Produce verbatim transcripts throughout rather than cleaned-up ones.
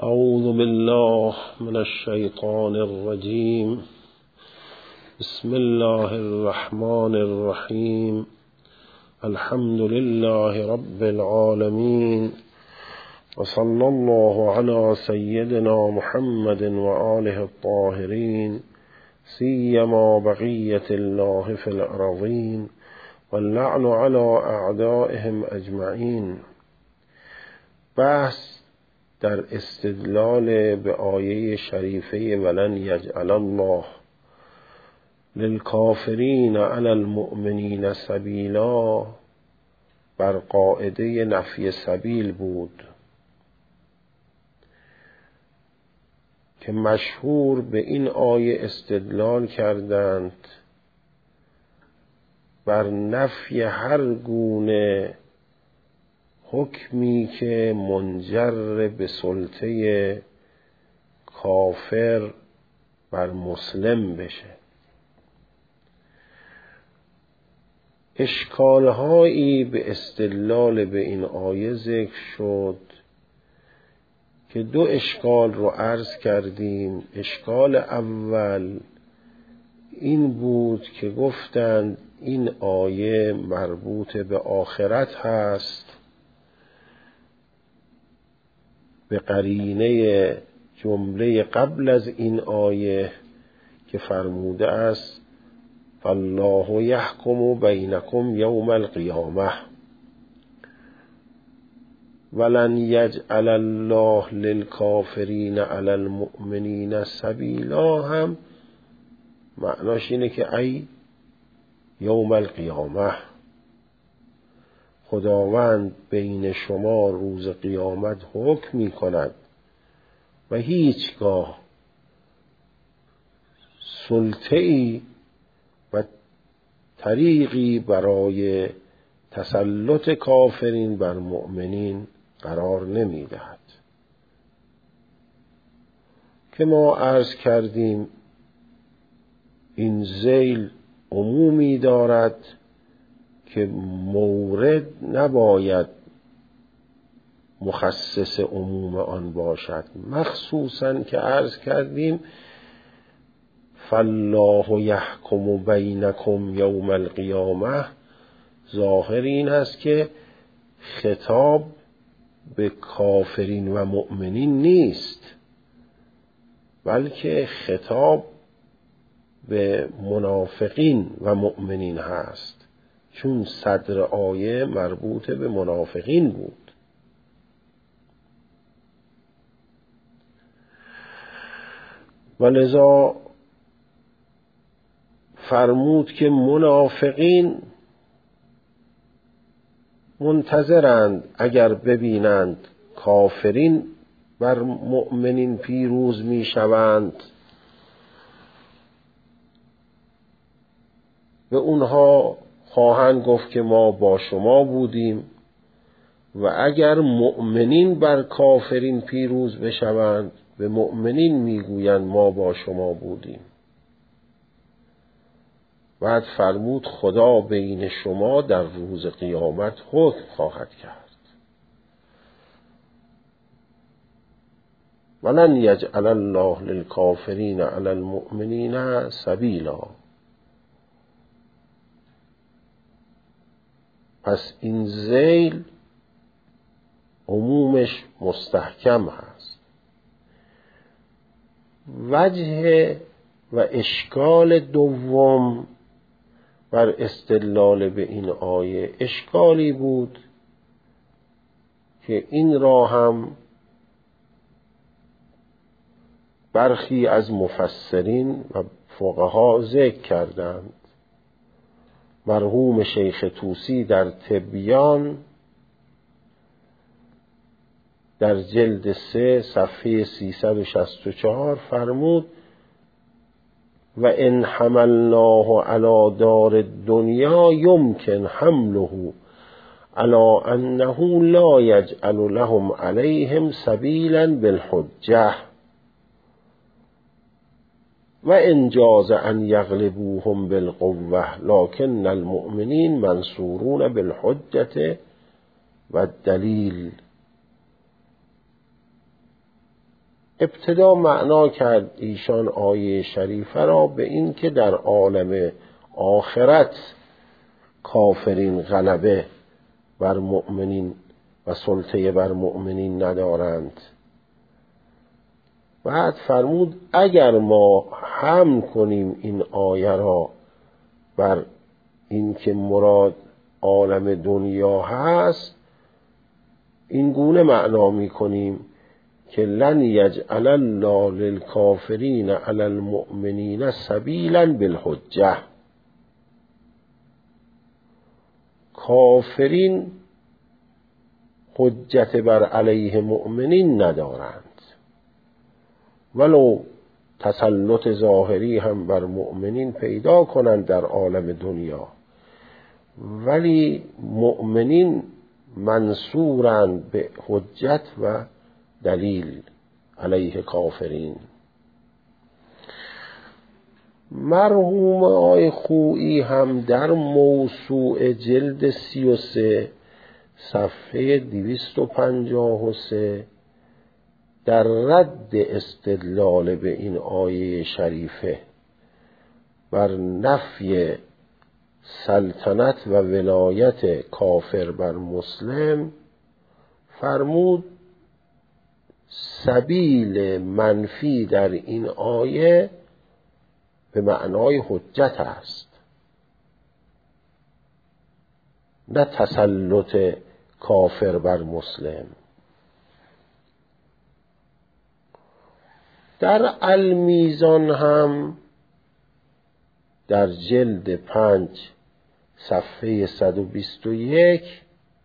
أعوذ بالله من الشيطان الرجيم. بسم الله الرحمن الرحيم. الحمد لله رب العالمين، وصلى الله على سيدنا محمد وآله الطاهرين، سيما بقية الله في الأرضين، واللعن على أعدائهم أجمعين. بحث در استدلال به آیه شریفه ولن یجعل الله للکافرین علی المؤمنین سبیلا بر قاعده نفی سبیل بود که مشهور به این آیه استدلال کردند بر نفی هر گونه حکمی که منجر به سلطه کافر بر مسلم بشه. اشکالهایی به استدلال به این آیه ذکر شد که دو اشکال رو عرض کردیم. اشکال اول این بود که گفتند این آیه مربوط به آخرت هست به قرینه جمله قبل از این آیه که فرموده است فالله یحکم بینکم یوم القیامه ولن یجعل الله للکافرین علی المؤمنین سبیلا هم معناش اینه که ای یوم القیامه، خداوند بین شما روز قیامت حکم می کند و هیچگاه سلطه‌ای و طریقی برای تسلط کافرین بر مؤمنین قرار نمی دهد. که ما عرض کردیم این ذیل عمومی دارد که مورد نباید مخصص عموم آن باشد، مخصوصاً که عرض کردیم فالله یحکم بینکم یوم القیامه ظاهر این است که خطاب به کافرین و مؤمنین نیست، بلکه خطاب به منافقین و مؤمنین هست، چون صدر آیه مربوط به منافقین بود. و لذا فرمود که منافقین منتظرند اگر ببینند کافرین بر مؤمنین پیروز می شوند به اونها خواهند گفت که ما با شما بودیم، و اگر مؤمنین بر کافرین پیروز بشوند به مؤمنین میگویند ما با شما بودیم. بعد فرمود خدا بین شما در روز قیامت حکم خواهد کرد. ولن یجعل الله للکافرین علی المؤمنین سبیلا. پس این ذیل عمومش مستحکم هست. وجه و اشکال دوم بر استدلال به این آیه اشکالی بود که این را هم برخی از مفسرین و فقها ذکر کردند. مرحوم شیخ طوسی در تبیان در جلد سه صفحه سیصد و شصت و چهار فرمود و ان حملناه علی دار الدنیا یمکن حمله علی انه لا یجعل لهم علیهم سبیلا بالحجه و ان جاز ان یغلبوهم بالقوه لکن المؤمنین منصورون بالحجه و الدلیل. ابتدا معنا کرد ایشان آیه شریفه را به این که در عالم آخرت کافرین غلبه بر مؤمنین و سلطه بر مؤمنین ندارند. بعد فرمود اگر ما حمل کنیم این آیه را بر این که مراد عالم دنیا هست، این گونه معنا می کنیم که لن یجعل الله للکافرین علی المؤمنین سبیلا بالحجه. کافرین حجت بر علیه مؤمنین ندارند، ولو تسلط ظاهری هم بر مؤمنین پیدا کنند در عالم دنیا، ولی مؤمنین منصورند به حجت و دلیل علیه کافرین. مرحوم آقای خویی هم در موسوعه جلد سی و سه صفحه دویست و پنجاه و سه در رد استدلال به این آیه شریفه بر نفی سلطنت و ولایت کافر بر مسلم فرمود سبیل منفی در این آیه به معنای حجت است، نه تسلط کافر بر مسلم. در المیزان هم در جلد پنج صفحه صد و بیست و یک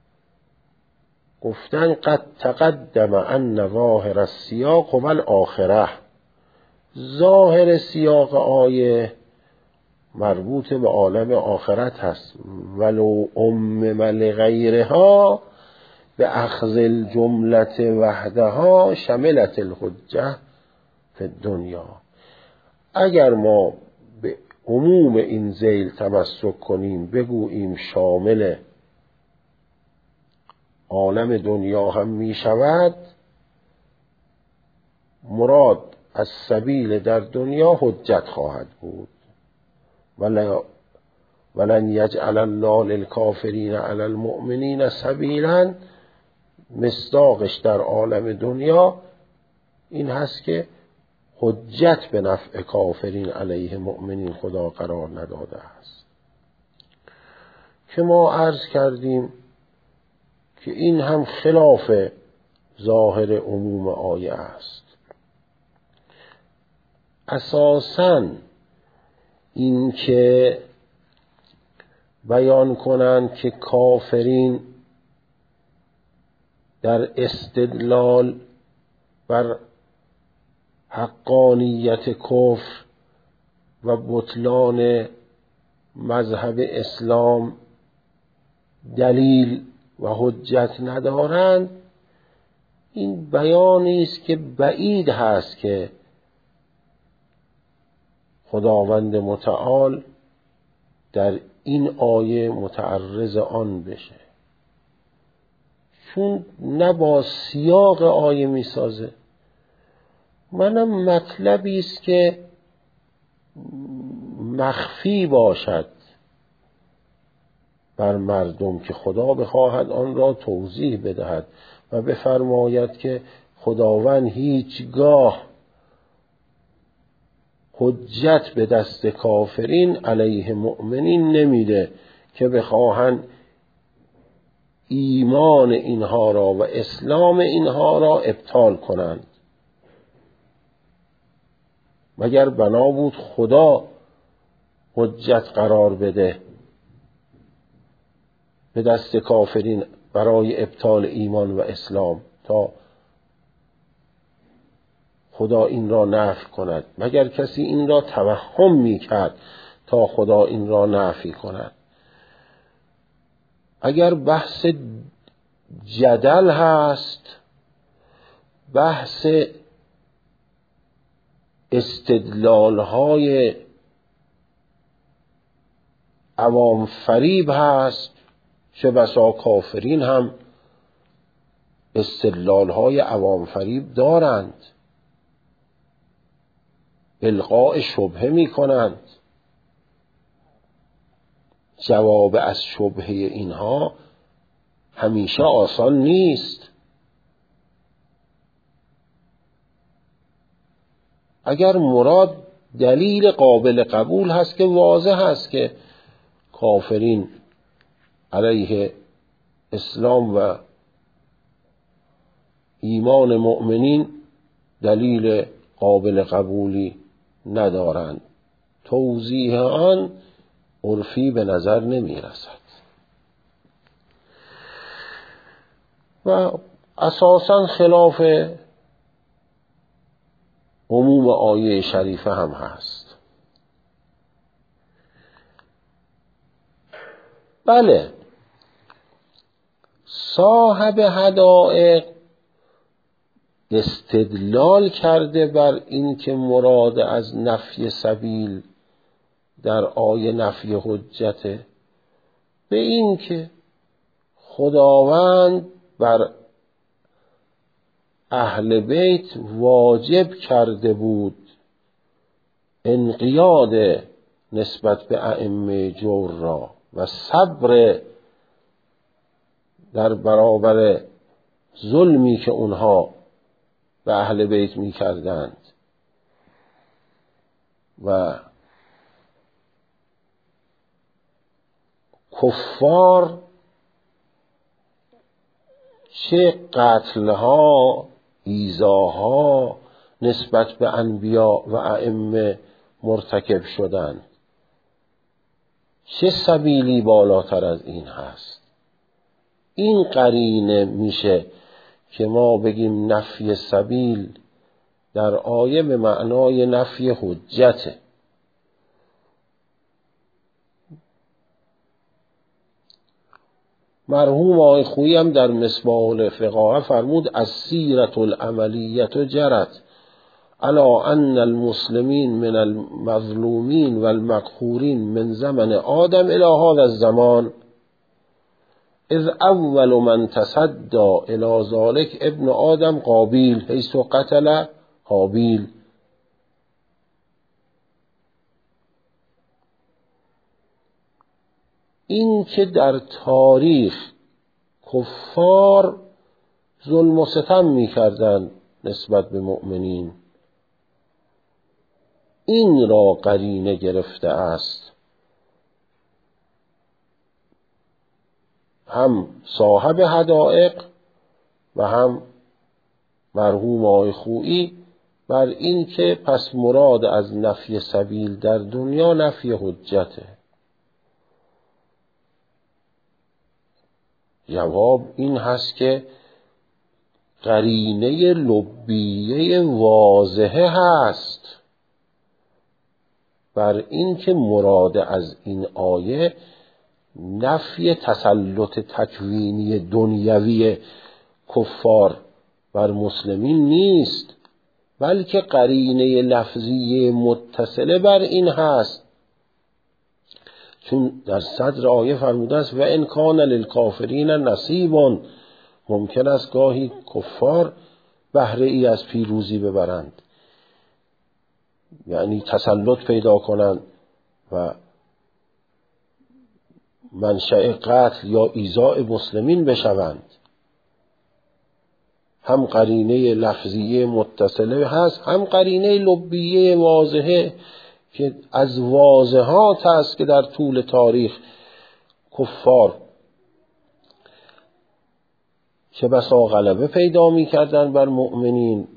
گفتن قد تقدم ان ظاهر السیاق و الاخره. ظاهر سیاق آیه مربوط به عالم آخرت هست، ولو امم لغیرها به اخذ الجملت وحدها شملت الحجه فی الدنیا. اگر ما به عموم این ذیل تمسک کنیم، بگوییم شامل عالم دنیا هم می شود، مراد از سبیل در دنیا حجت خواهد بود. ولن یجعل الله للکافرین علی المؤمنین سبیلا، مصداقش در عالم دنیا این هست که حجت به نفع کافرین علیه مؤمنین خدا قرار نداده است. که ما عرض کردیم که این هم خلاف ظاهر عموم آیه است. اساساً این که بیان کنند که کافرین در استدلال بر حقانیت کفر و بطلان مذهب اسلام دلیل و حجت ندارند، این بیانی است که بعید هست که خداوند متعال در این آیه متعرض آن بشه، چون نه با سیاق آیه می سازه، منم مطلبی است که مخفی باشد بر مردم که خدا بخواهد آن را توضیح بدهد و بفرماید که خداوند هیچگاه حجت به دست کافرین علیه مؤمنین نمیده که بخواهند ایمان اینها را و اسلام اینها را ابطال کنند، مگر بنا بود خدا حجت قرار بده به دست کافرین برای ابطال ایمان و اسلام تا خدا این را نفی کند؟ مگر کسی این را توهم میکرد تا خدا این را نفی کند؟ اگر بحث جدل هست، بحث استدلال های عوام فریب هست، چه بسا کافرین هم استدلال های عوام فریب دارند. القاء شبهه می کنند. جواب از شبهه اینها همیشه آسان نیست. اگر مراد دلیل قابل قبول هست که واضح هست که کافرین علیه اسلام و ایمان مؤمنین دلیل قابل قبولی ندارند، توضیح آن عرفی به نظر نمی رسد و اساساً خلاف عموم آیه شریفه هم هست. بله، صاحب حدائق استدلال کرده بر این که مراد از نفی سبیل در آیه نفی حجته به این که خداوند بر اهل بیت واجب کرده بود انقیاد نسبت به ائمه جور را و صبر در برابر ظلمی که اونها به اهل بیت می کردند و کفار چه قتلها ایذاها نسبت به انبیا و ائمه مرتکب شدند، چه سبیلی بالاتر از این هست؟ این قرینه میشه که ما بگیم نفی سبیل در آیه به معنای نفی حجته. مرحوم آقای خویی هم در مصباح الفقاهه فرمود از سیرت العملیت جرت الا ان المسلمین من المظلومین والمقهورین من زمن آدم الى هذا الزمان اذ اول من تصدى الى ذلك ابن آدم قابیل حیث قتل هابیل. این که در تاریخ کفار ظلم و ستم می کردن نسبت به مؤمنین، این را قرینه گرفته است. هم صاحب حدائق و هم مرحوم آقای خویی بر این که پس مراد از نفی سبیل در دنیا نفی حجته. جواب این هست که قرینه لبیه واضحه هست بر این که مراد از این آیه نفی تسلط تکوینی دنیوی کفار بر مسلمین نیست، بلکه قرینه لفظی متصله بر این هست، چون در صدر آیه فرموده است و ان کان للکافرین نصیب، ممکن است گاهی کفار بهره ای از پیروزی ببرند، یعنی تسلط پیدا کنند و منشأ قتل یا ایذاء مسلمین بشوند. هم قرینه لفظیه متصله هست، هم قرینه لبیه واضحه که از واضحات است که در طول تاریخ کفار چه بسا غلبه پیدا می کردن بر مؤمنین،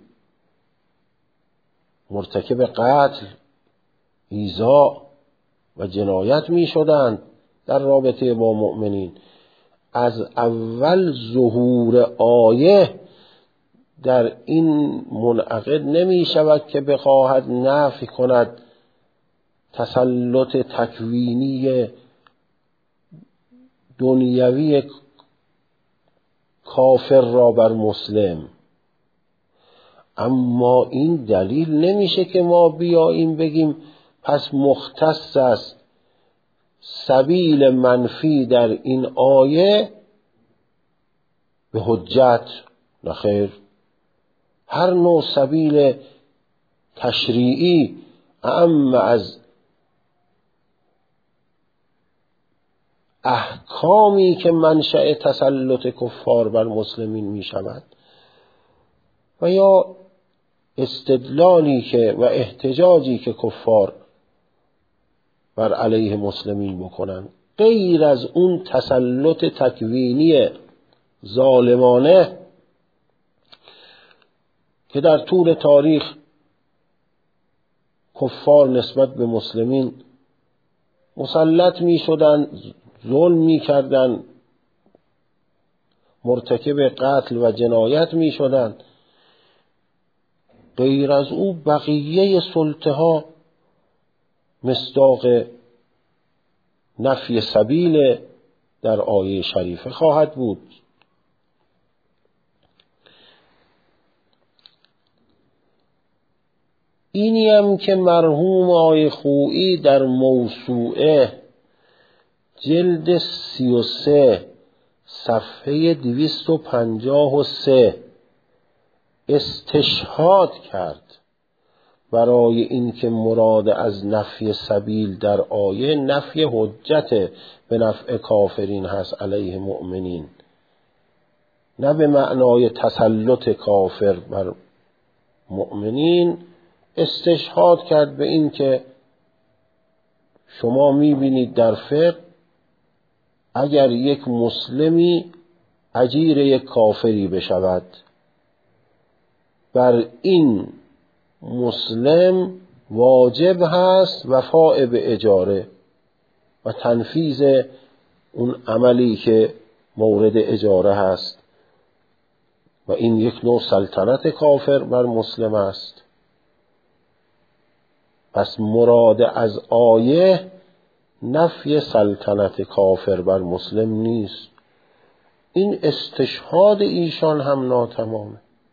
مرتکب قتل، ایذا و جنایت می شدند در رابطه با مؤمنین. از اول ظهور آیه در این منعقد نمی شود که بخواهد نفی کند تسلط تکوینی دنیوی کافر را بر مسلم. اما این دلیل نمیشه که ما بیاییم بگیم پس مختص است سبیل منفی در این آیه به حجت. نخیر، هر نوع سبیل تشریعی اعم از احکامی که منشأ تسلط کفار بر مسلمین می شود و یا استدلالی که و احتجاجی که کفار بر علیه مسلمین بکنن، غیر از اون تسلط تکوینی ظالمانه که در طول تاریخ کفار نسبت به مسلمین مسلط می شدن، ظلم می کردن، مرتکب قتل و جنایت می شدن، غیر از او بقیه سلطه ها مصداق نفی سبیل در آیه شریفه خواهد بود. اینی هم که مرحوم آقای خویی در موسوعه جلد سی و سه صفحه دویست و پنجاه و سه استشهاد کرد برای اینکه مراد از نفی سبیل در آیه نفی حجت به نفع کافرین هست علیه مؤمنین، نه به معنای تسلط کافر بر مؤمنین. استشهاد کرد به این که شما میبینید در فقه اگر یک مسلمی اجیر یک کافری بشود، بر این مسلم واجب هست وفاء به اجاره و تنفیذ اون عملی که مورد اجاره هست و این یک نوع سلطنت کافر بر مسلم است. پس مراد از آیه نفی سلطنت کافر بر مسلم نیست. این استشهاد ایشان هم ناتمامه.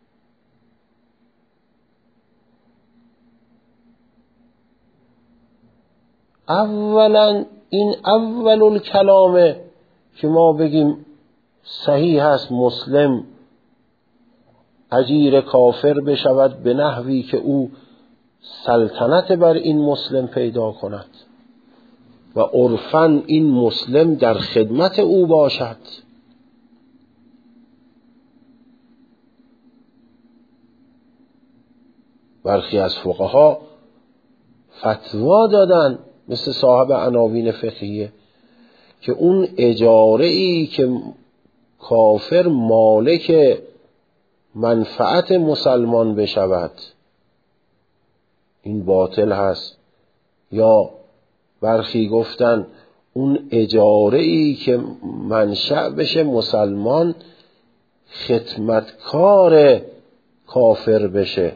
اولا این اول الکلامه که ما بگیم صحیح است مسلم اجیر کافر بشود به نحوی که او سلطنت بر این مسلم پیدا کند و عرفاً این مسلم در خدمت او باشد. برخی از فقها فتوا دادن مثل صاحب عناوین فقهیه که اون اجاره ای که کافر مالک منفعت مسلمان بشود این باطل هست، یا برخی گفتن اون اجاره ای که منشأ بشه مسلمان خدمتکار کافر بشه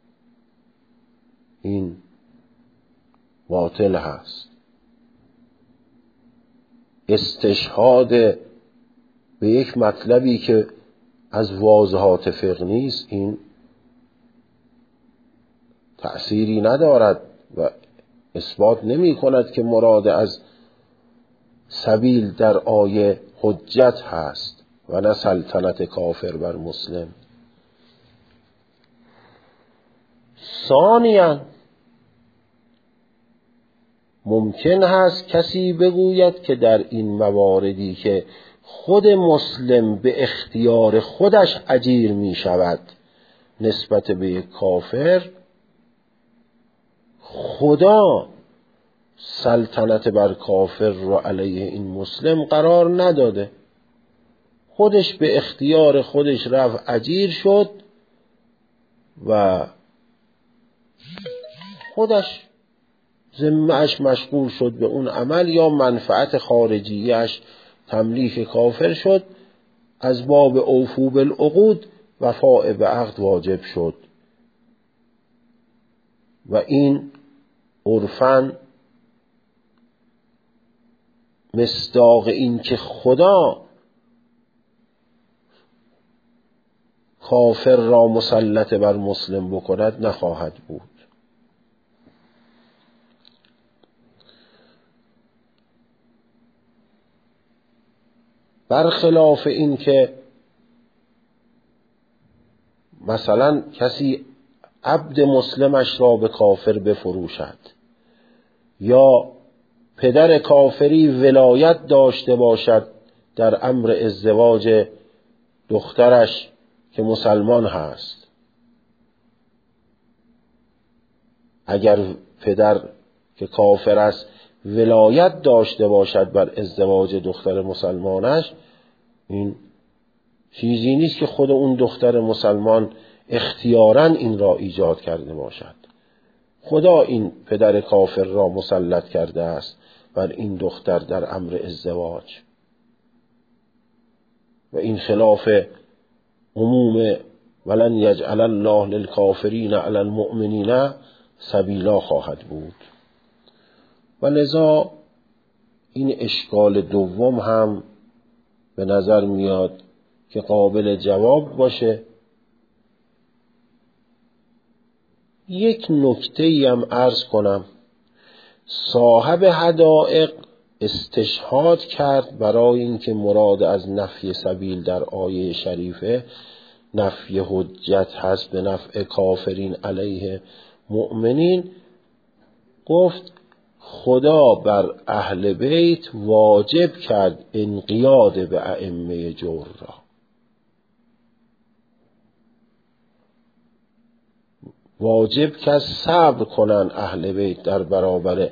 این باطل هست. استشهاد به یک مطلبی که از واضحات فقه نیست این تأثیری ندارد و اثبات نمی کند که مراد از سبیل در آیه حجت هست و نه سلطنت کافر بر مسلم. ثانیاً ممکن هست کسی بگوید که در این مواردی که خود مسلم به اختیار خودش اجیر می شود نسبت به یک کافر، خدا سلطنت بر کافر رو علیه این مسلم قرار نداده، خودش به اختیار خودش رفت اجیر شد و خودش ذمه‌اش مشغول شد به اون عمل یا منفعت خارجیش تملیک کافر شد، از باب اوفو بالعقود وفاء به عقد واجب شد و این عرفاً مصداق این که خدا کافر را مسلط بر مسلم بکند نخواهد بود. برخلاف این که مثلا کسی عبد مسلمش را به کافر بفروشد، یا پدر کافری ولایت داشته باشد در امر ازدواج دخترش که مسلمان هست. اگر پدر که کافر است ولایت داشته باشد بر ازدواج دختر مسلمانش، این چیزی نیست که خود اون دختر مسلمان اختیاراً این را ایجاد کرده باشد. خدا این پدر کافر را مسلط کرده است بر این دختر در امر ازدواج، و این خلاف عموم ولن یجعل الله للکافرین علی المؤمنین سبیلا خواهد بود. و لذا این اشکال دوم هم به نظر میاد که قابل جواب باشه. یک نکته هم عرض کنم. صاحب حدائق استشهاد کرد برای اینکه مراد از نفی سبیل در آیه شریفه نفی حجت هست به نفع کافرین علیه مؤمنین. گفت خدا بر اهل بیت واجب کرد انقیاد به ائمه جور را. واجب که صبر کنن اهل بیت در برابر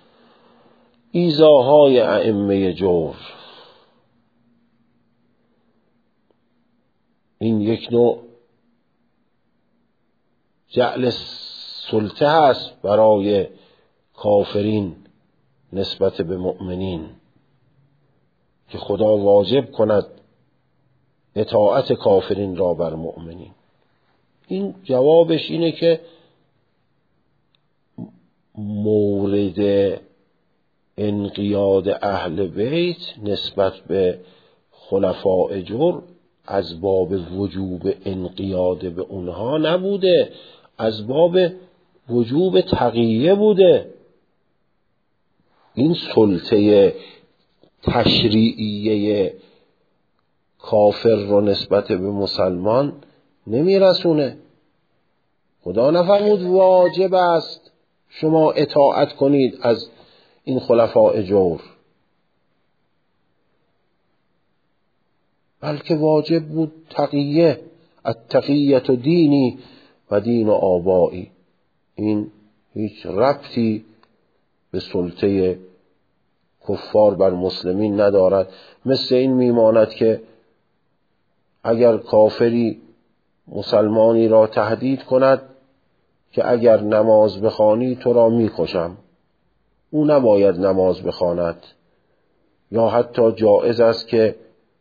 ایذاهای ائمه جور. این یک نوع جعل سلطه هست برای کافرین نسبت به مؤمنین که خدا واجب کند اطاعت کافرین را بر مؤمنین. این جوابش اینه که مورد انقیاد اهل بیت نسبت به خلفاء جور از باب وجوب انقیاد به اونها نبوده، از باب وجوب تقیه بوده. این سلطه تشریعیه کافر رو نسبت به مسلمان نمیرسونه. خدا نفرمود واجب است شما اطاعت کنید از این خلفاء جور، بلکه واجب بود تقیه. التقیت دینی و دین آبایی. این هیچ ربطی به سلطه کفار بر مسلمین ندارد. مثل این میماند که اگر کافری مسلمانی را تهدید کند که اگر نماز بخوانی تو را میکشم، او نباید نماز بخواند. یا حتی جایز است که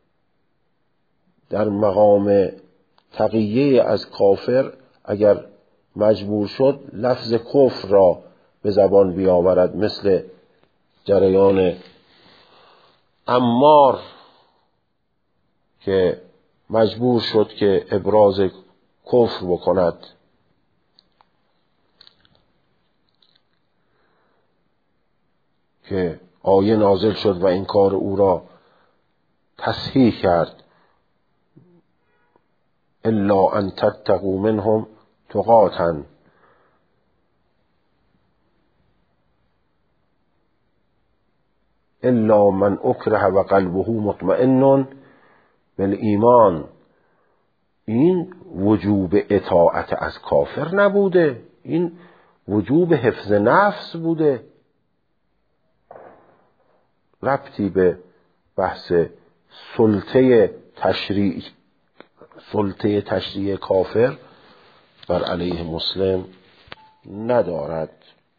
در مقام تقیه از کافر اگر مجبور شد لفظ کفر را به زبان بیاورد، مثل جریان عمار که مجبور شد که ابراز کفر بکند. که آیه نازل شد و این کار او را تصحیح کرد. الا ان تتقوا منهم تقاتا. الا من اکره و قلبه مطمئن بالایمان. این وجوب اطاعت از کافر نبوده، این وجوب حفظ نفس بوده. ربطی به بحث سلطه تشریع سلطه تشریع کافر بر علیه مسلم ندارد.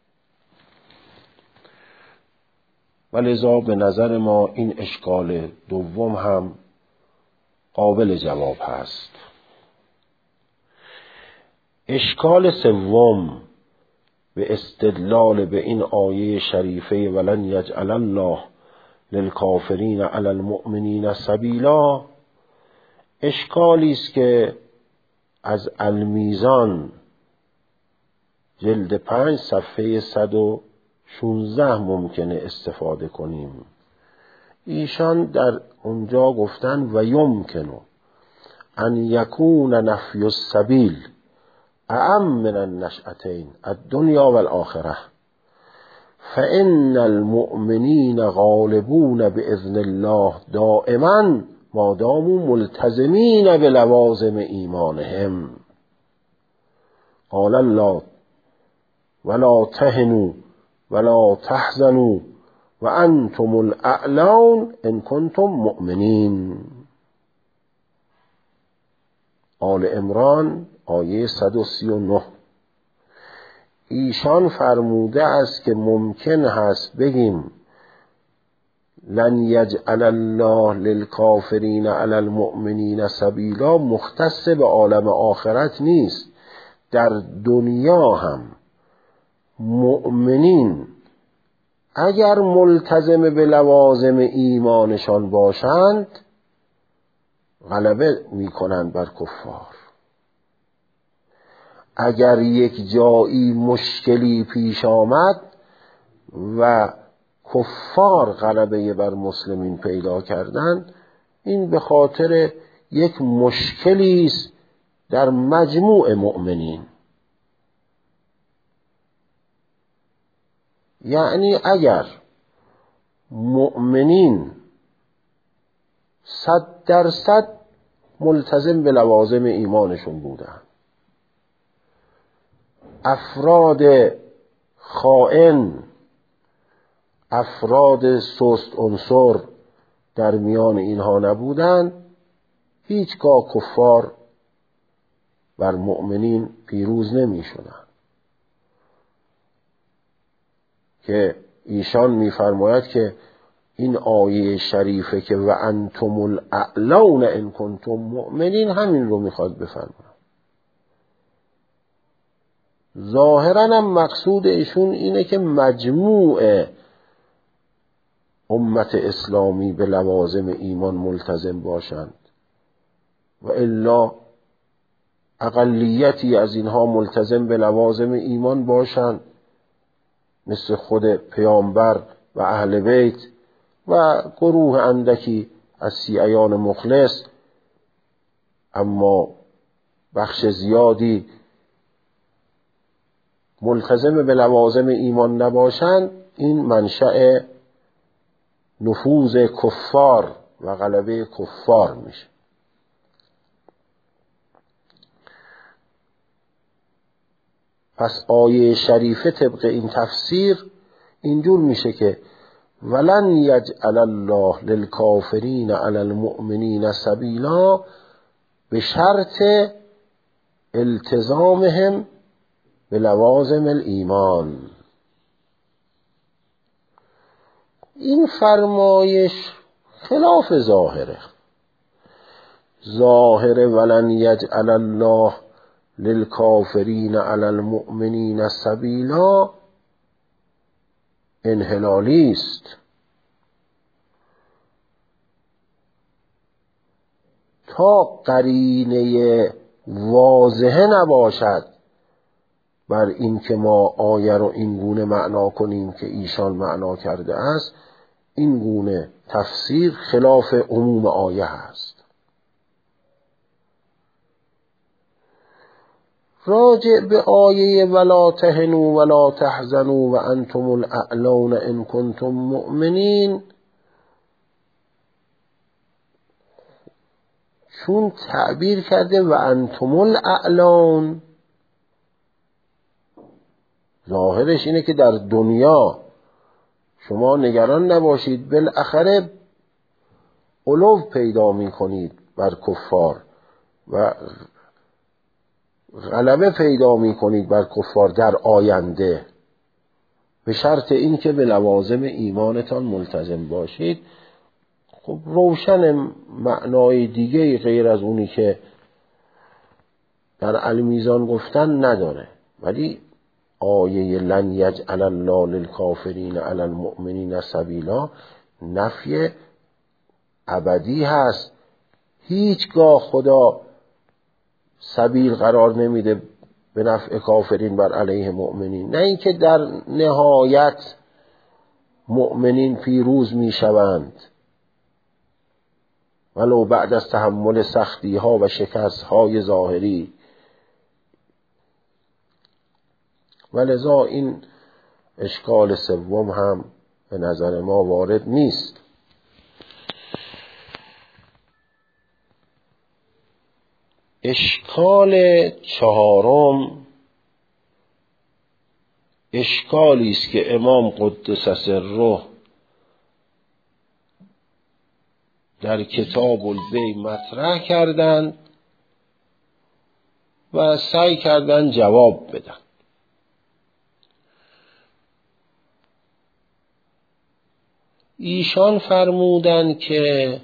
ولذا به نظر ما این اشکال دوم هم قابل جواب هست. اشکال سوم به استدلال به این آیه شریفه ولن یجعل الله للکافرین علی المؤمنین سبیلا، اشکالی است که از المیزان جلد پنج صفحه صد و شانزده ممکنه استفاده کنیم. ایشان در اونجا گفتن و یمکنه ان یکون نفی السبیل اعم من النشأتین الدنیا والآخرة فإن المؤمنین غالبون بإذن الله دائما ما داموا ملتزمین بلوازم ایمانهم. قال الله ولا تهنوا ولا تحزنوا وانتم الاعلون ان کنتم مؤمنین. آل عمران آیه صد و سی و نه. ایشان فرموده است که ممکن هست بگیم لن یجعل الله للکافرین علی المؤمنین سبیلا مختص به عالم آخرت نیست، در دنیا هم مؤمنین اگر ملتزم به لوازم ایمانشان باشند غلبه میکنند بر کفار. اگر یک جایی مشکلی پیش آمد و کفار غلبه بر مسلمین پیدا کردند، این به خاطر یک مشکلی است در مجموع مؤمنین. یعنی اگر مؤمنین صد درصد ملتزم به لوازم ایمانشون بودن، افراد خائن، افراد سست عنصر در میان اینها نبودن، هیچگاه کفار بر مؤمنین پیروز نمی شدن. که ایشان می‌فرماید که این آیه شریفه که و انتم الاعلون ان کنتم مؤمنین همین رو میخواد بفرماید. ظاهراً هم مقصود ایشون اینه که مجموع امت اسلامی به لوازم ایمان ملتزم باشند و الا اقلیتی از اینها ملتزم به لوازم ایمان باشند، مثل خود پیامبر و اهل بیت و گروه اندکی از شیعیان مخلص، اما بخش زیادی ملتزم به لوازم ایمان نباشند، این منشأ نفوذ کفار و غلبه کفار میشه. پس آیه شریفه طبق این تفسیر اینجور میشه که ولن یجعل الله للکافرین علی المؤمنین سبیلا به شرط التزامهم به لوازم الایمان. این فرمایش خلاف ظاهره. ظاهر ولن یجعل الله للکافرین علی المؤمنین سبیلا انحلالی است. تا قرینه واضحه نباشد بر این که ما آیه رو این گونه معنا کنیم که ایشان معنا کرده است، این گونه تفسیر خلاف عموم آیه است. راجع به آیه ولا تهنوا ولا تحزنوا و انتم الاعلون ان کنتم مؤمنین، چون تعبیر کرده و انتم الاعلون، ظاهرش اینه که در دنیا شما نگران نباشید، بالاخره علو پیدا می کنید بر کفار و غلبه پیدا می کنید بر کفار در آینده، به شرط این که به لوازم ایمانتان ملتزم باشید. خب روشن معنای دیگه غیر از اونی که در المیزان گفتن نداره، ولی آیه لن یجعل الله للکافرین علی المؤمنین سبیلا نفی ابدی هست. هیچگاه خدا سبیل قرار نمیده به نفع کافرین بر علیه مؤمنین، نه اینکه در نهایت مؤمنین پیروز میشوند ولو بعد از تحمل سختی ها و شکست های ظاهری. و لذا این اشکال سوم هم به نظر ما وارد نیست. اشکال چهارم اشکالی است که امام قدس سره در کتاب البیع مطرح کردند و سعی کردند جواب بدن. ایشان فرمودند که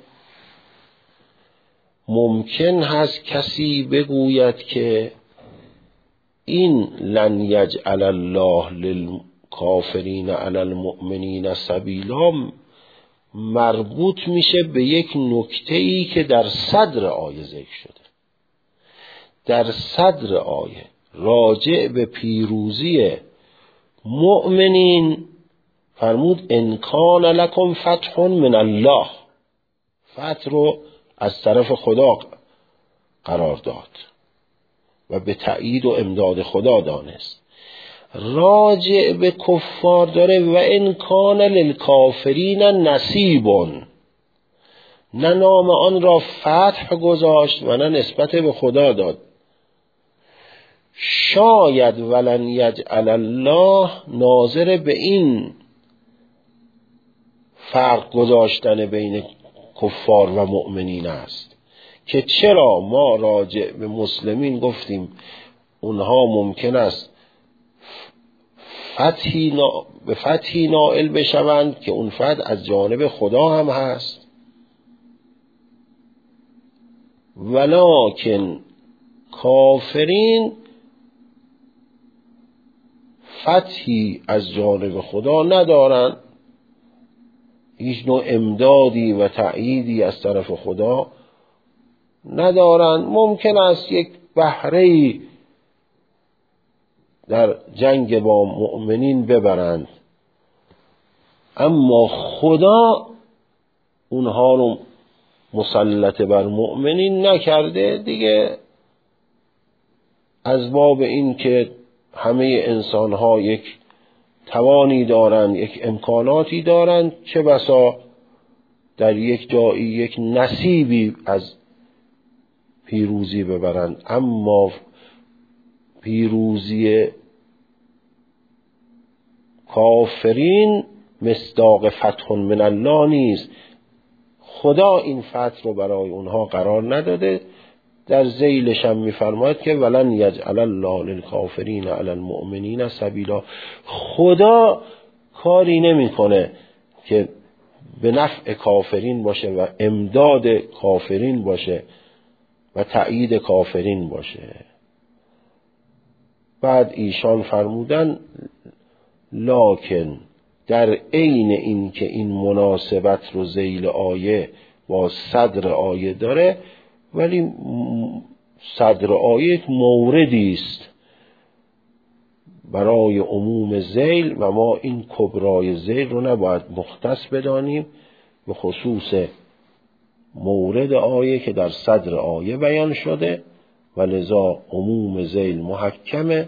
ممکن هست کسی بگوید که این لن یجعل الله للکافرین علی المؤمنین سبیلا مربوط میشه به یک نکته‌ای که در صدر آیه ذکر شده. در صدر آیه راجع به پیروزی مؤمنین فرمود ان کان لکم فتح من الله، فتح رو از طرف خدا قرار داد و به تأیید و امداد خدا دانست. راجع به کفار داره و ان کان للکافرین نصیب، نه نام آن را فتح گذاشت و نه نسبت به خدا داد. شاید ولن یجعل الله ناظر به این فرق گذاشتن بین کفار و مؤمنین است که چرا ما راجع به مسلمین گفتیم اونها ممکن است فتحی نا... به فتحی نائل بشوند که اون فتح از جانب خدا هم هست، ولکن کافرین فتحی از جانب خدا ندارند، هیچ نوع امدادی و تأییدی از طرف خدا ندارند. ممکن است یک بهره‌ای در جنگ با مؤمنین ببرند، اما خدا اونها رو مسلط بر مؤمنین نکرده دیگه. از باب این که همه انسان‌ها یک توانی دارند، یک امکاناتی دارند، چه بسا در یک جایی یک نصیبی از پیروزی ببرند، اما پیروزی کافرین مصداق فتح من الله نیست. خدا این فتح رو برای اونها قرار نداده. در ذیلش هم می‌فرماید که ولن یجعل الله للکافرین علی المؤمنین سبیلا. خدا کاری نمی‌کنه که به نفع کافرین باشه و امداد کافرین باشه و تأیید کافرین باشه. بعد ایشان فرمودن لکن در عین این که این مناسبت رو ذیل آیه با صدر آیه داره، ولی صدر آیه یک موردی است برای عموم ذیل و ما این کبرای ذیل رو نباید مختص بدانیم به خصوص مورد آیه که در صدر آیه بیان شده و لذا عموم ذیل محکمه.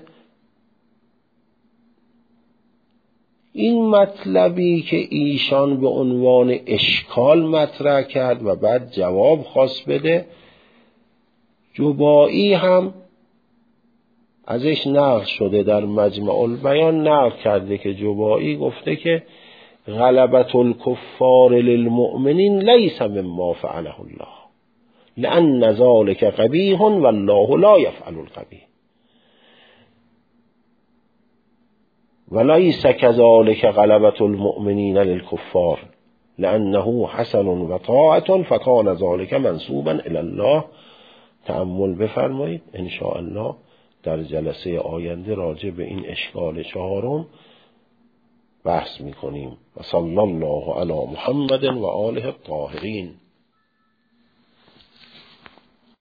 این مطلبی که ایشان به عنوان اشکال مطرح کرد و بعد جواب خواست بده، جبائی هم ازش نقل شده، در مجمع البیان نقل کرده که جبائی گفته که غلبت الکفار للمؤمنین لیس مما فعله الله لأن ذلك قبیح والله لا یفعل القبیح وليس كذلك غلبة المؤمنين للكفار لأنه حسن وطاعة فكان ذلك منسوبا إلى الله. تأمل بفرمایید، ان شاء الله در جلسه آینده راجع به این اشکال چهارم بحث میکنیم. و صلی الله علی محمد و آله الطاهرین.